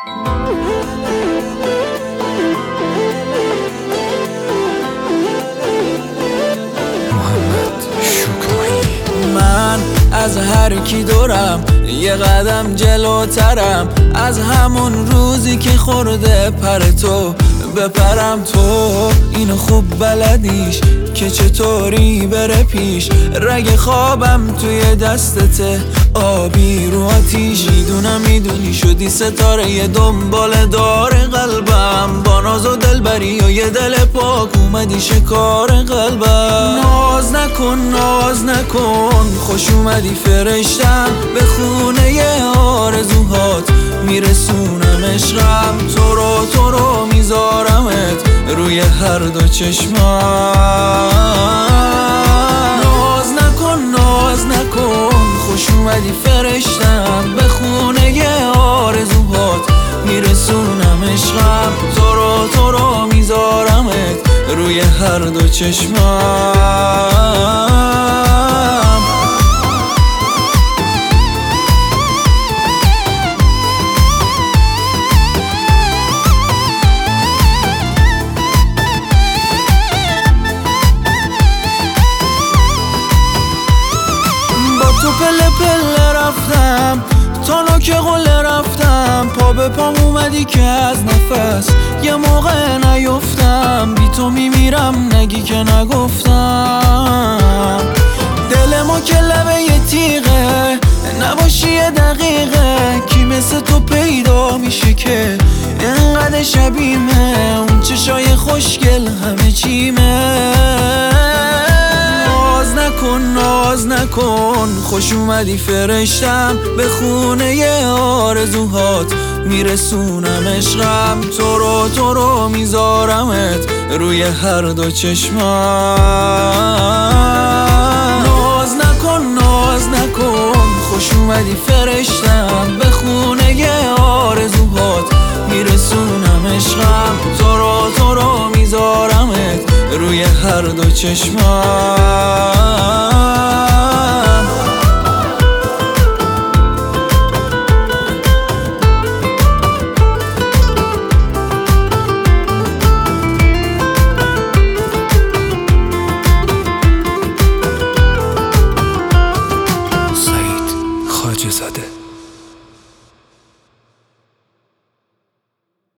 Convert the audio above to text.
من از هر کی دورم یه قدم جلوترم، از همون روزی که خورده پر تو بپرم. تو اینو خوب بلدیش که چطوری بره پیش، رگ خوابم توی دستته آبی رو آتیش. میدونی شدی ستاره یه دنبال دار قلبم، با ناز و دلبری و یه دل پاک اومدی شکار قلبم. ناز نکن خوش اومدی فرشتم، به خونه ی آرزوهات میرسونم عشقم. تو رو میذارمت روی هر دو چشمم. ناز نکن خوش اومدی فرشتم، به خونه ی آرزوهات میرسونم عشقم. تو رو میذارمت روی هر دو چشمم. تو پله رفتم تا نوک قله رفتم، پا به پام اومدی که از نفس یه موقع نیفتم. بی تو میمیرم نگی که نگفتم، دل ما که لبه یه تیغه، نباشی یه دقیقه کی مثل تو پیدا میشه که اینقدر شبیمه. اون چشای خوشگل همه چیمه. ناز نکن خوش اومدی فرشتم، به خونه ی آرزوهات میرسونم عشقم. تو رو میذارمت روی هر دو چشمم. ناز نکن خوش اومدی فرشتم، به خونه ی آرزوهات میرسونم عشقم. تو رو میذارمت روی هر دو چشمم.